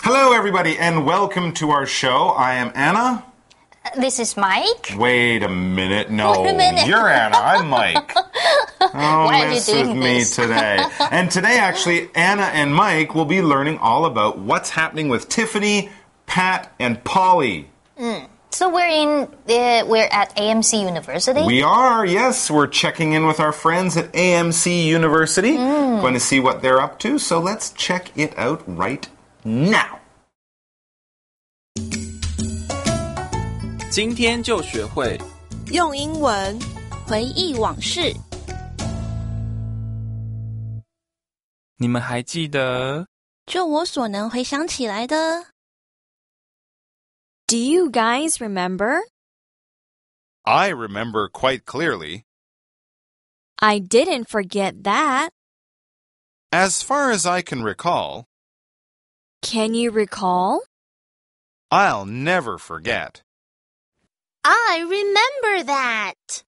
Hello, everybody, and welcome to our show. I am Anna. This is Mike. Wait a minute. No, Wait a minute. You're Anna. I'm Mike. Why are you doing with me this? today. And today, actually, Anna and Mike will be learning all about what's happening with Tiffany, Pat, and Polly. So we're at AMC University. We are, yes. We're checking in with our friends at AMC University. Going to see what they're up to. So let's check it out right now. 今天就学会用英文回忆往事。 你们还记得就我所能回想起来的。 Do you guys remember? I remember quite clearly. I didn't forget that. As far as I can recall, Can you recall? I'll never forget. I remember that.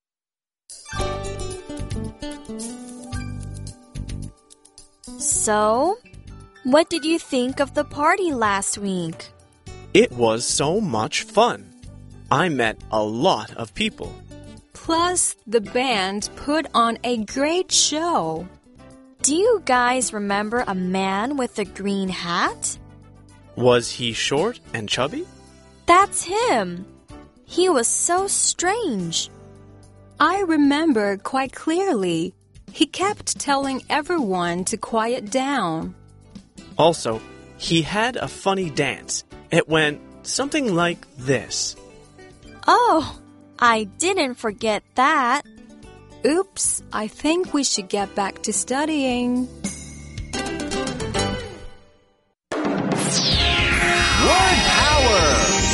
So, what did you think of the party last week? It was so much fun. I met a lot of people. Plus, the band put on a great show. Do you guys remember a man with a green hat? Was he short and chubby? That's him. He was so strange. I remember quite clearly. He kept telling everyone to quiet down. Also, he had a funny dance. It went something like this. Oh, I didn't forget that. Oops, I think we should get back to studying. Word power!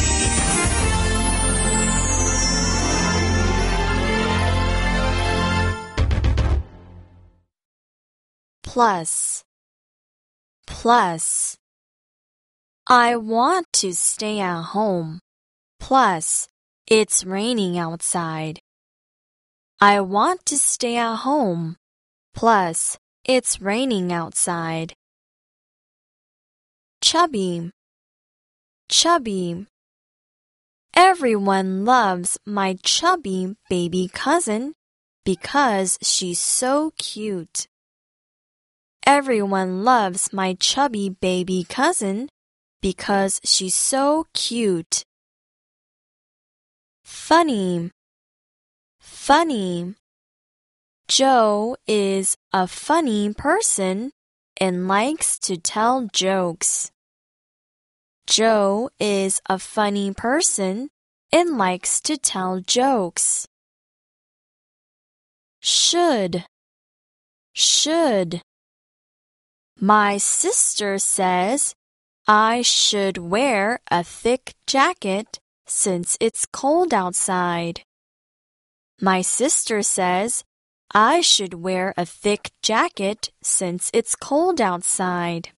Plus. I want to stay at home. Plus, it's raining outside. I want to stay at home. Plus, it's raining outside. Chubby. Everyone loves my chubby baby cousin because she's so cute. Everyone loves my chubby baby cousin because she's so cute. Funny. Joe is a funny person and likes to tell jokes. Joe is a funny person and likes to tell jokes. Should. My sister says I should wear a thick jacket since it's cold outside. My sister says I should wear a thick jacket since it's cold outside.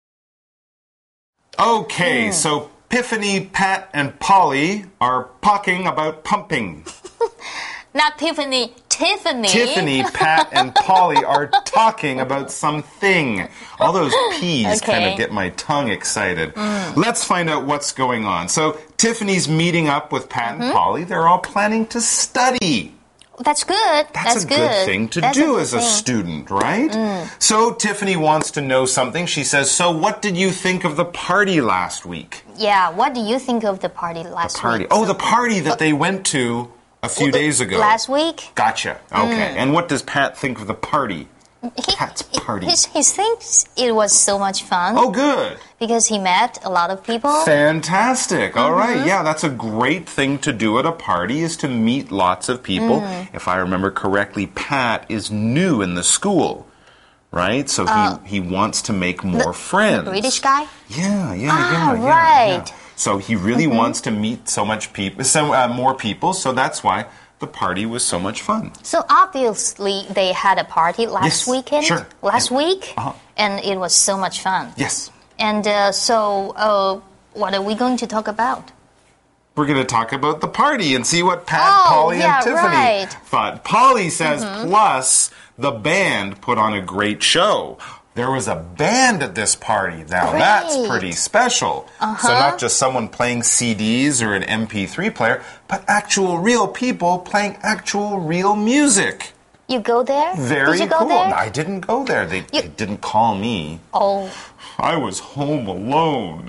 Okay, so Tiffany, Pat, and Polly are talking about pumping. Not Tiffany. Tiffany, Pat, and Polly are talking about something. All those P's kind of get my tongue excited. Let's find out what's going on. So Tiffany's meeting up with Pat and Polly. They're all planning to study. That's good. That's a good thing to do as a student, right? So Tiffany wants to know something. She says, so what did you think of the party last week? Yeah, what do you think of the party last week? Oh, the party that they went to a few days ago. Last week? Gotcha. Okay. And what does Pat think of the party? Pat's party. He thinks it was so much fun. Oh, good. Because he met a lot of people. Fantastic. All right. Yeah, that's a great thing to do at a party is to meet lots of people. If I remember correctly, Pat is new in the school, right? So he wants to make more friends. The British guy? Yeah. Right. So he really wants to meet so much people, more people. So that's why the party was so much fun. So obviously they had a party last weekend. Sure. Last week. And it was so much fun. Yes. And so what are we going to talk about? We're going to talk about the party and see what Pat, Polly, and Tiffany thought. Polly says, plus the band put on a great show. there was a band at this party. Now, that's pretty special. So not just someone playing CDs or an MP3 player, but actual real people playing actual real music. You go there? Very Did you go cool. there? I didn't go there. They didn't call me. Oh. I was home alone.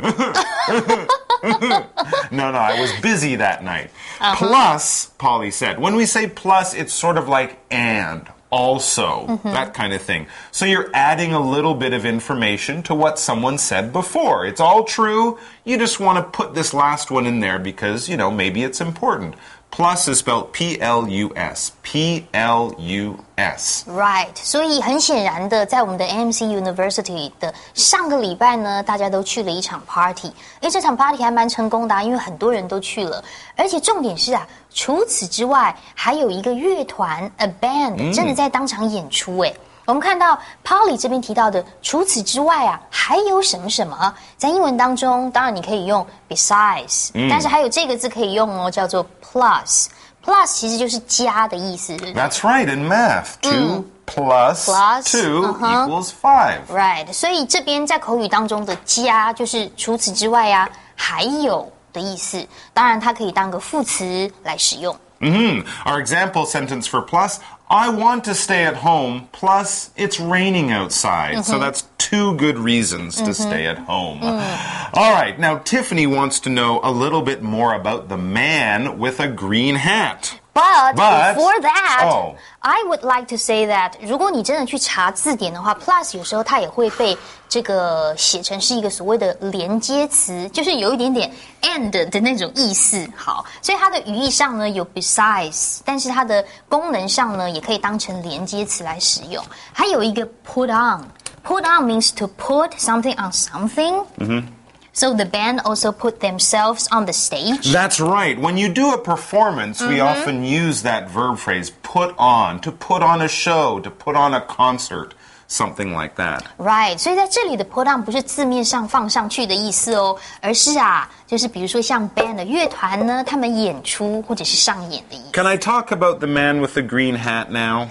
No, I was busy that night. Plus, Polly said. When we say plus, it's sort of like and, also, that kind of thing. So you're adding a little bit of information to what someone said before. It's all true. You just want to put this last one in there because, maybe it's important. Plus is spelled P-L-U-S. P-L-U-S. Right. 所以很显然的，在我们的 AMC University 的上个礼拜呢，大家都去了一场 party。这场 party 还蛮成功的因为很多人都去了。而且重点是除此之外，还有一个乐团 a band 真的在当场演出我们看到 Polly 这边提到的，除此之外还有什么什么？在英文当中，当然你可以用 besides，但是还有这个字可以用叫做 plus。plus 其实就是加的意思。 That's right, in math. 2 plus 2 equals 5. Right， 所以这边在口语当中的加就是除此之外还有的意思。当然它可以当个副词来使用。 Our example sentence for plus, I want to stay at home, plus it's raining outside. So that's 2 good reasons to stay at home. All right, now Tiffany wants to know a little bit more about the man with a green hat. But before that, I would like to say that 如果你真的去查字典的话 plus 有时候它也会被这个写成是一个所谓的连接词，就是有一点点 and 的那种意思。好，所以它的语义上呢有 besides， 但是它的功能上呢也可以当成连接词来使用。还有一个 put on。Put on means to put something on something. So the band also put themselves on the stage. That's right. When you do a performance, we often use that verb phrase, put on, to put on a show, to put on a concert, something like that. Right. 所以在这里的 put on 不是字面上放上去的意思而是就是比如说像 band 的乐团呢，他们演出或者是上演的意思。 Can I talk about the man with the green hat now?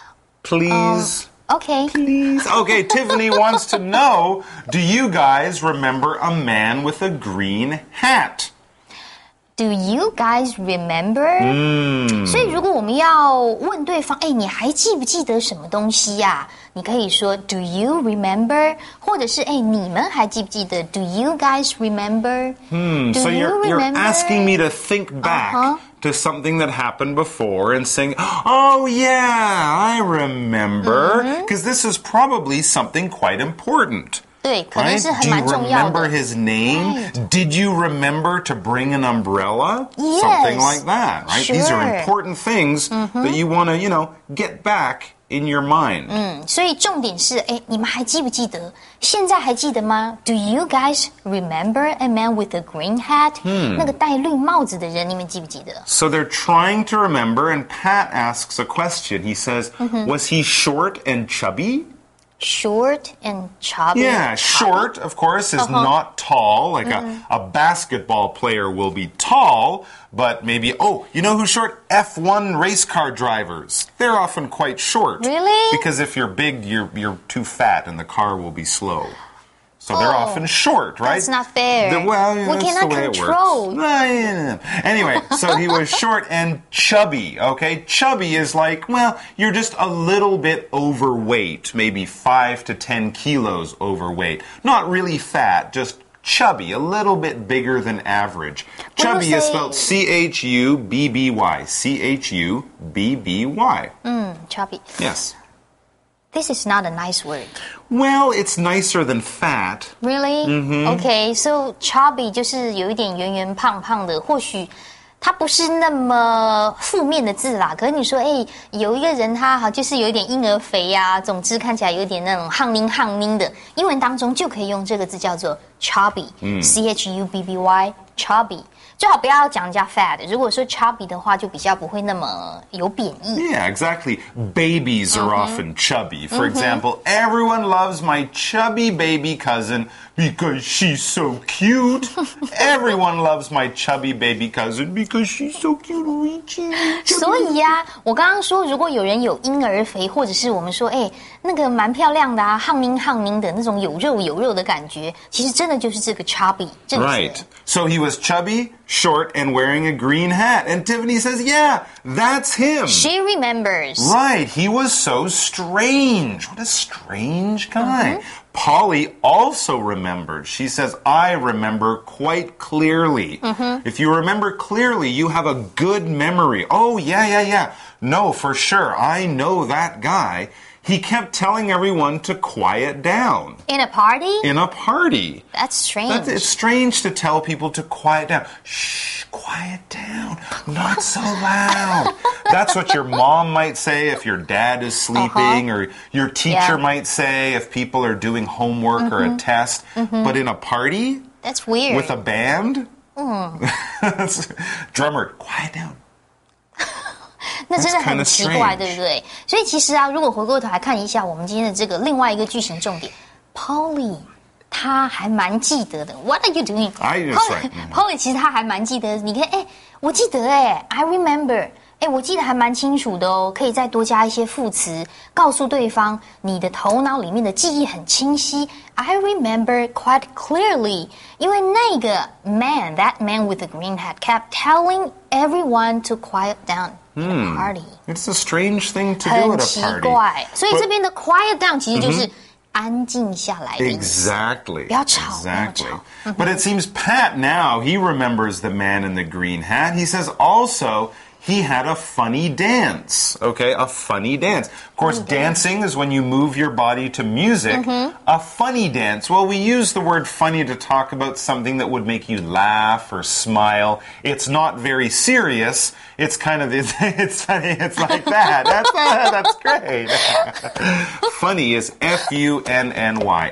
Please? Okay. Please. Okay, Tiffany wants to know, do you guys remember a man with a green hat? Do you guys remember? 所以如果我们要问对方，你还记不记得什么东西你可以说 Do you remember? 或者是你们还记不记得 Do you guys remember? So you're asking me to think back to something that happened before and saying, oh yeah, I remember. Because this is probably something quite important. 对，可能是 Do 很 you 蛮重要的。 remember his name? Right. Did you remember to bring an umbrella? Yes. Something like that, right? Sure. These are important things that you want to, get back in your mind. 所以重点是，你们还记不记得？现在还记得吗 ？Do you guys remember a man with a green hat？那个戴绿帽子的人，你们记不记得 So they're trying to remember, and Pat asks a question. He says, was he short and chubby? Short and chubby. Yeah, short, of course, is not tall. Like a basketball player will be tall, but maybe, you know who's short? F1 race car drivers. They're often quite short. Really? Because if you're big, you're too fat and the car will be slow. So they're often short, right? That's not fair. We cannot the way control. It works. Anyway, so he was short and chubby, okay? Chubby is like, you're just a little bit overweight, maybe 5 to 10 kilos overweight. Not really fat, just chubby, a little bit bigger than average. Chubby is spelled C-H-U-B-B-Y. C-H-U-B-B-Y. Chubby. Yes. This is not a nice word. Well, it's nicer than fat. Really? Okay, so chubby 就是有一点圆圆胖胖的，或许它不是那么负面的字啦。可是你说，有一个人他就是有一点婴儿肥总之看起来有点那种憨宁的，英文当中就可以用这个字叫做 chubby，chubby，最好不要讲人家 fat。如果说 chubby 的话，就比较不会那么有贬义。 Yeah, exactly. Babies are often chubby. For example, everyone loves my chubby baby cousin Because she's so cute. Everyone loves my chubby baby cousin because she's so cute. 所以呀，我刚刚说，如果有人有婴儿肥，或者是我们说，那个蛮漂亮的啊，胖宁的那种有肉的感觉，其实真的就是这个 chubby 这个词。 Right. So he was chubby, short, and wearing a green hat. And Tiffany says, yeah, that's him. She remembers. Right. He was so strange. What a strange guy. Polly also remembered. She says, I remember quite clearly. If you remember clearly, you have a good memory. Oh, yeah. No, for sure. I know that guy. He kept telling everyone to quiet down. In a party? In a party. That's strange. It's strange to tell people to quiet down. Shh, quiet down. Not so loud. That's what your mom might say if your dad is sleeping, or your teacher might say if people are doing homework or a test. But in a party? That's weird. With a band? Drummer, quiet down. 那真的很奇怪，对不对？所以其实啊，如果回过头来看一下我们今天的这个另外一个句型重点 ，Polly 他还蛮记得的。What are you doing? Polly 其实他还蛮记得。你看，我记得I remember。我记得还蛮清楚的哦，可以再多加一些副词，告诉对方你的头脑里面的记忆很清晰。I remember quite clearly， 因为那个 that man with the green hat kept telling everyone to quiet down in a party. It's a strange thing to do at a party. 很奇怪，所以这边的 quiet down 其实就是安静下来的意思。 Exactly. 不要吵，不要吵。 But it seems Pat now, he remembers the man in the green hat. He says also he had a funny dance. Okay, a funny dance. Of course, dancing is when you move your body to music. A funny dance. Well, we use the word funny to talk about something that would make you laugh or smile. It's not very serious. It's kind of, it's funny, it's like that. That's great. Funny is F-U-N-N-Y.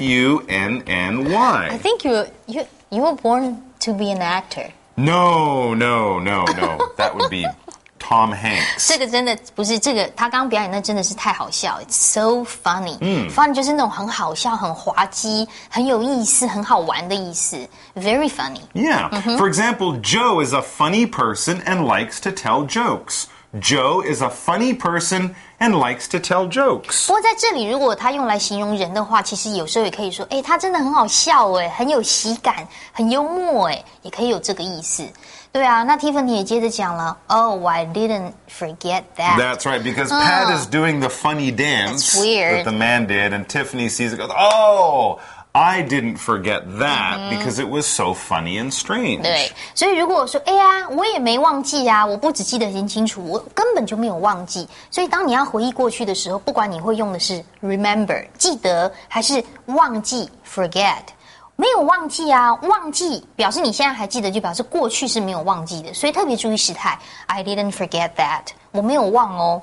F-U-N-N-Y. I think you were born to be an actor. No. That would be Tom Hanks. 这个真的不是这个，他刚刚表演那真的是太好笑 ，It's so funny. Funny 就是那种很好笑、很滑稽、很有意思、很好玩的意思。Very funny. Yeah. For example, Joe is a funny person and likes to tell jokes. Joe is a funny person and likes to tell jokes. 不过在这里，如果他用来形容人的话，其实有时候也可以说，他真的很好笑很有喜感，很幽默也可以有这个意思。对啊，那 Tiffany 也接着讲了 ，Oh, I didn't forget that. That's right, because Pat is doing the funny dance that the man did, and Tiffany sees it and goes, Oh, I didn't forget that because it was so funny and strange. 对，所以如果我说，我也没忘记啊，我不只记得很清楚，我根本就没有忘记。所以当你要回忆过去的时候，不管你会用的是 remember 记得，还是忘记 forget。没有忘记啊，忘记表示你现在还记得，就表示过去是没有忘记的，所以特别注意时态。I didn't forget that， 我没有忘哦。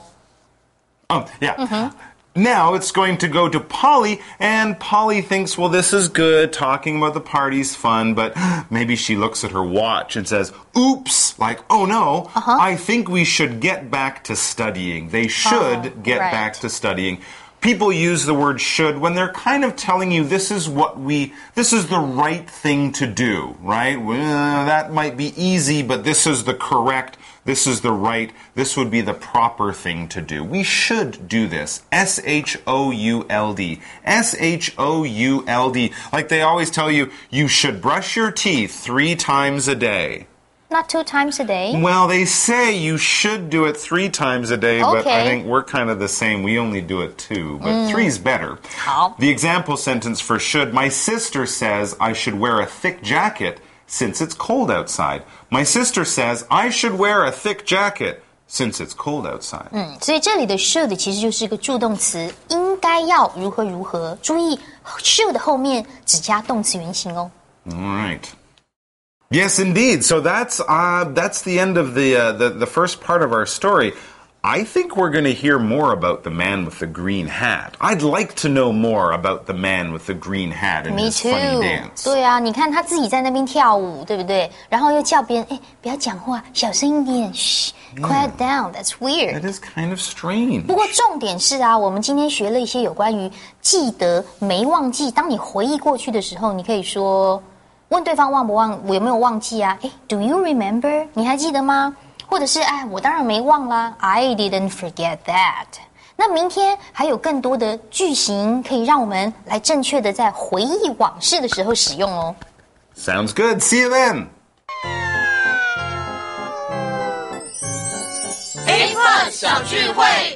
Yeah. Now it's going to go to Polly, and Polly thinks, well, this is good, talking about the party's fun, but maybe she looks at her watch and says, oops, like, oh no, I think we should get back to studying. They should get back to studying. People use the word should when they're kind of telling you this is the right thing to do, right? Well, that might be easy, but this is the correct, this is the right, this would be the proper thing to do. We should do this. S-H-O-U-L-D. S-H-O-U-L-D. Like they always tell you, you should brush your teeth 3 times a day. Not 2 times a day. Well, they say you should do it 3 times a day, but I think we're kind of the same. We only do it 2, but 3's better. 好。 The example sentence for should, my sister says I should wear a thick jacket since it's cold outside. My sister says I should wear a thick jacket since it's cold outside. 所以这里的 should 其实就是一个助动词，应该要如何如何。注意 should 后面只加动词原形哦。 All right. Yes, indeed. So that's the end of the first part of our story. I think we're going to hear more about the man with the green hat. I'd like to know more about the man with the green hat and Me his too. funny dance. 对啊，你看他自己在那边跳舞，对不对？然后又叫别人，不要讲话，小声一点，嘘 ，quiet down. That's weird. That is kind of strange. 不过重点是啊，我们今天学了一些有关于记得没忘记。当你回忆过去的时候，你可以说问对方忘不忘，我有没有忘记啊？Do you remember？ 你还记得吗？或者是我当然没忘啦 ，I didn't forget that。那明天还有更多的句型可以让我们来正确的在回忆往事的时候使用哦。 Sounds good. See you then. A+ 小聚会。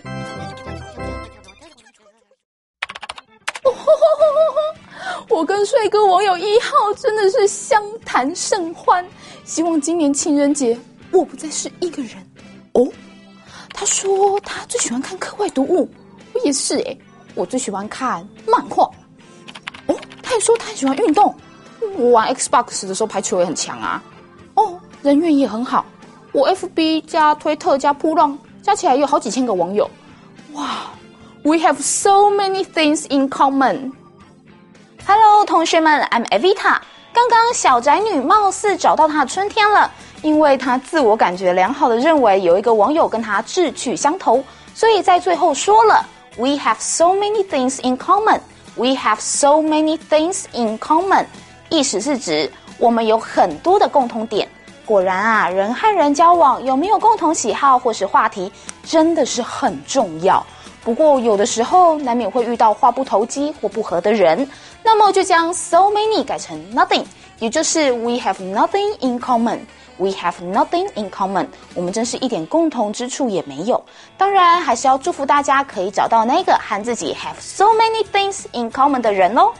我跟帅哥网友1号真的是相谈甚欢，希望今年情人节我不再是一个人哦。他说他最喜欢看课外读物，我也是我最喜欢看漫画哦。他也说他很喜欢运动，我玩 Xbox 的时候排球也很强啊。哦，人缘也很好，我 FB 加推特加噗浪加起来有好几千个网友。哇 ，We have so many things in common。Hello， 同学们 ，I'm Evita。刚刚小宅女貌似找到她的春天了，因为她自我感觉良好的认为有一个网友跟她志趣相投，所以在最后说了 "We have so many things in common. We have so many things in common." 意思是指我们有很多的共同点。果然啊，人和人交往有没有共同喜好或是话题，真的是很重要。不过有的时候难免会遇到话不投机或不合的人，那么就将 so many 改成 nothing， 也就是 we have nothing in common。 We have nothing in common， 我们真是一点共同之处也没有。当然还是要祝福大家可以找到那个和自己 have so many things in common 的人哦。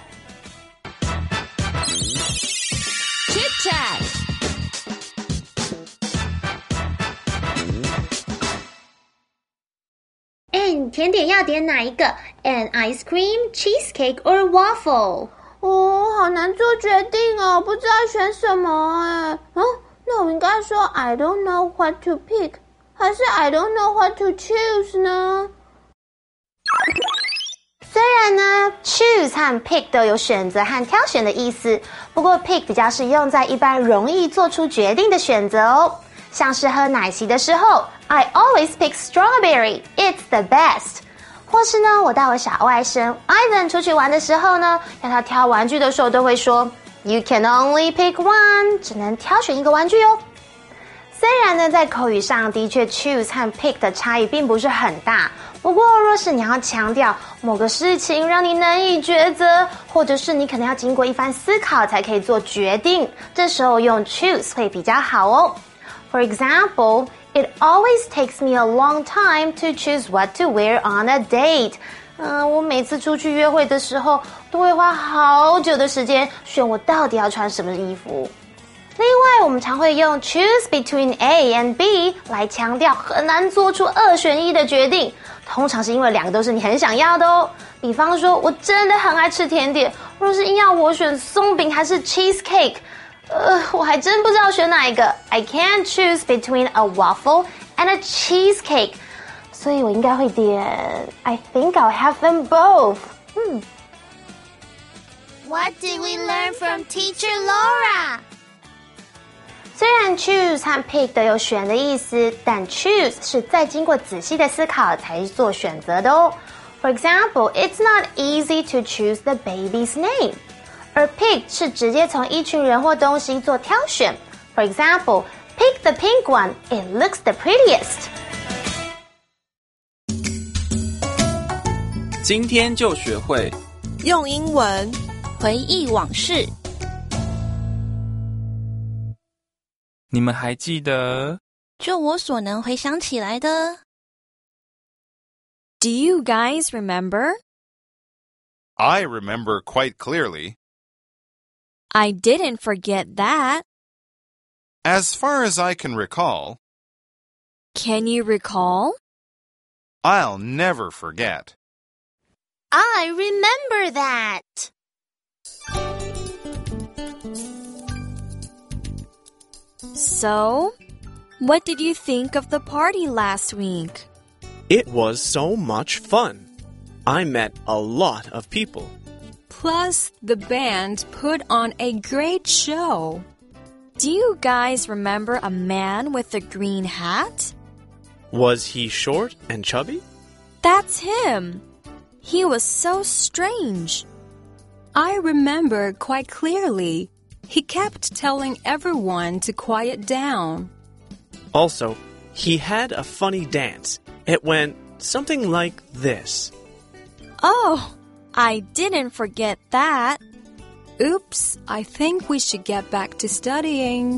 Chit Chat。你甜点要点哪一个 ？An ice cream, cheesecake or waffle？ 好难做决定哦，不知道选什么那我应该说 I don't know what to pick， 还是 I don't know what to choose 呢？ 虽然呢 choose 和 pick 都有选择和挑选的意思，不过 pick 比较是用在一般容易做出决定的选择哦。像是喝奶昔的时候 I always pick strawberry, it's the best。 或是呢，我带我小外甥 Ivan 出去玩的时候呢，要他挑玩具的时候都会说 You can only pick one， 只能挑选一个玩具哦。虽然呢，在口语上的确 choose 和 pick 的差异并不是很大，不过若是你要强调某个事情让你难以抉择，或者是你可能要经过一番思考才可以做决定，这时候用 choose 会比较好哦。For example, it always takes me a long time to choose what to wear on a date. 我每次出去约会的时候，都会花好久的时间选我到底要穿什么衣服。另外，我们常会用 choose between A and B 来强调很难做出2选1的决定，通常是因为2个都是你很想要的哦。比方说，我真的很爱吃甜点，若是硬要我选松饼还是 cheesecake，我还真不知道选哪一个。I can't choose between a waffle and a cheesecake， 所以我应该会点 I think I'll have them both。 What did we learn from Teacher Laura？ 虽然 choose 和 pick 都有选的意思，但 choose 是再经过仔细的思考才做选择的哦。For example, it's not easy to choose the baby's name。而 pick 是直接从一群人或东西做挑选。For example, pick the pink one, it looks the prettiest. 今天就学会用英文回忆往事。 你们还记得？ 就我所能回想起来的。 Do you guys remember? I remember quite clearly. I didn't forget that. As far as I can recall, Can you recall? I'll never forget. I remember that. So, what did you think of the party last week? It was so much fun. I met a lot of people. Plus, the band put on a great show. Do you guys remember a man with a green hat? Was he short and chubby? That's him. He was so strange. I remember quite clearly. He kept telling everyone to quiet down. Also, he had a funny dance. It went something like this. Oh, I didn't forget that. Oops, I think we should get back to studying.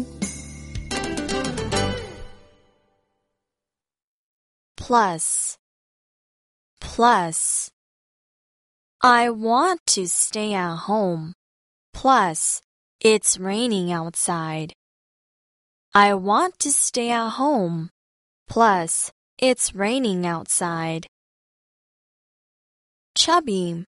Plus. I want to stay at home. Plus, it's raining outside. I want to stay at home. Plus, it's raining outside. Chubby.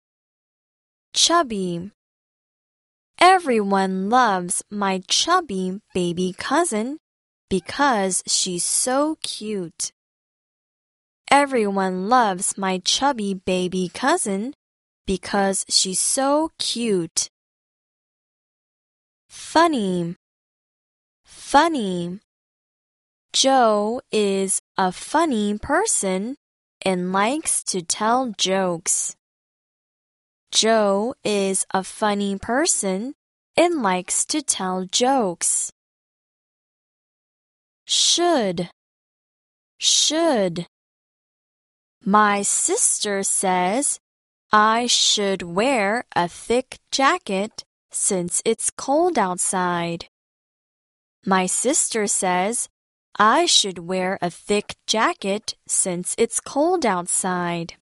Everyone loves my chubby baby cousin because she's so cute. Everyone loves my chubby baby cousin because she's so cute. Funny. Joe is a funny person and likes to tell jokes. Joe is a funny person and likes to tell jokes. Should. My sister says I should wear a thick jacket since it's cold outside. My sister says I should wear a thick jacket since it's cold outside.